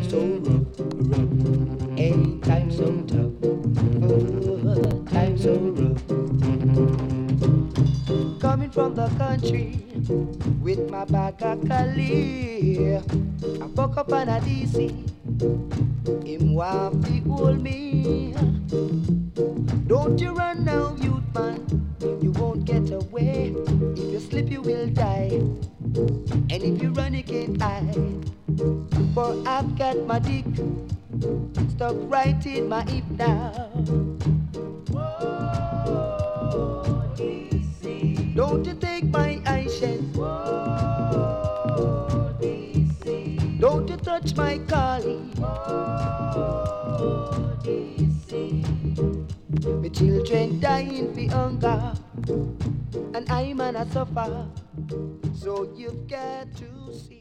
so rough, rough. Ain't time so tough. Oh, time so rough. Coming from the country with my bag of Cali, I buck up on a DC. Him want to hold me. Don't you run now, youth man. You won't get away. If you slip, you will die. And if you run, you can't hide. For I've got my dick stuck right in my hip now. Whoa, DC. Don't you take my eyeshade. Whoa, DC. Don't you touch my collie. Whoa, DC. My children dying for hunger, and I'm gonna suffer. So you've got to see.